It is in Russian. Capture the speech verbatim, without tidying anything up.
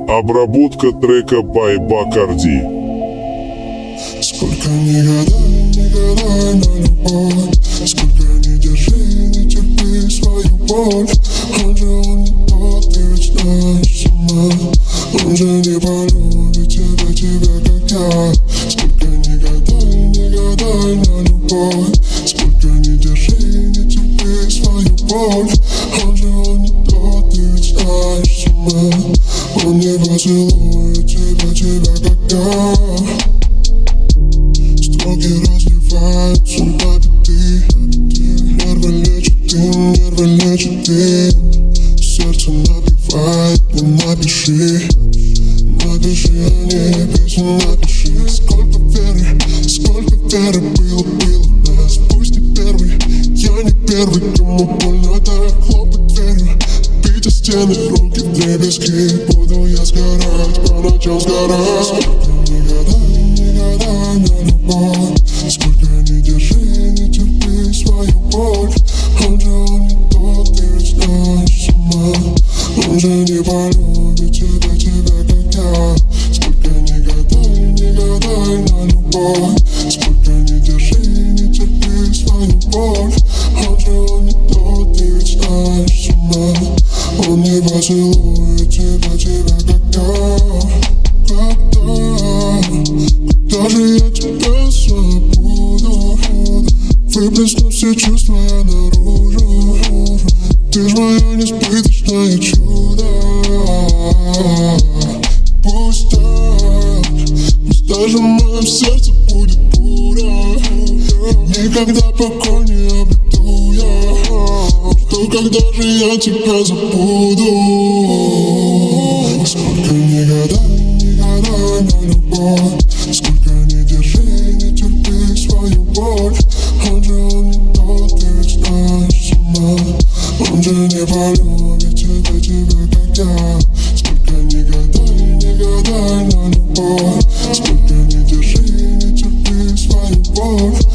Обработка трека by Бакарди. Сколько не гадай, не гадай на любовь, сколько не держи, не терпи свою боль. Он же он не тот, ты ведь знаешь сама. Он же не полюбит тебя, тебя как я. Сколько не гадай, не гадай на любовь, сколько не держи, не терпи свою боль. Он же он не тот, ты ведь знаешь сама. Он не поцелует тебя, тебя как я. Строки разливаются на биты, нервы лечит им, нервы лечит им. Сердце напевает, не напиши, напиши о ней песню, напиши. Сколько веры, сколько веры было, было в нас. Пусть не первый, я не первый, кому больно так хлопать дверью. Бить о стены, руки в дребезги, буду я сгорать, по ночам сгорать. Сколько не гадай, не гадай на любовь, сколько не держи, не терпи свою боль. Он же он не тот, ты ведь знаешь сама. Он же не полюбит тебя, тебя как я. Сколько не гадай, не гадай на любовь, сколько не держи, не терпи свою боль. Он же он не тот, ты ведь знаешь сама. Он не поцелует тебя, тебя как я. Когда, когда же я тебя забуду? Выплесну все чувства я наружу. Ты ж мое несбыточное чудо. Пусть так, пусть даже в моем сердце будет буря. Никогда покой не обрету я. Что когда же я тебя забуду? Сколько не гадай, не гадай на любовь, сколько не держи, не терпи свою боль. Он же он не тот, ты ведь знаешь сама. Он же не полюбит тебя, тебя как я. Сколько не гадай, не гадай на любовь, сколько не держи, не терпи свою боль.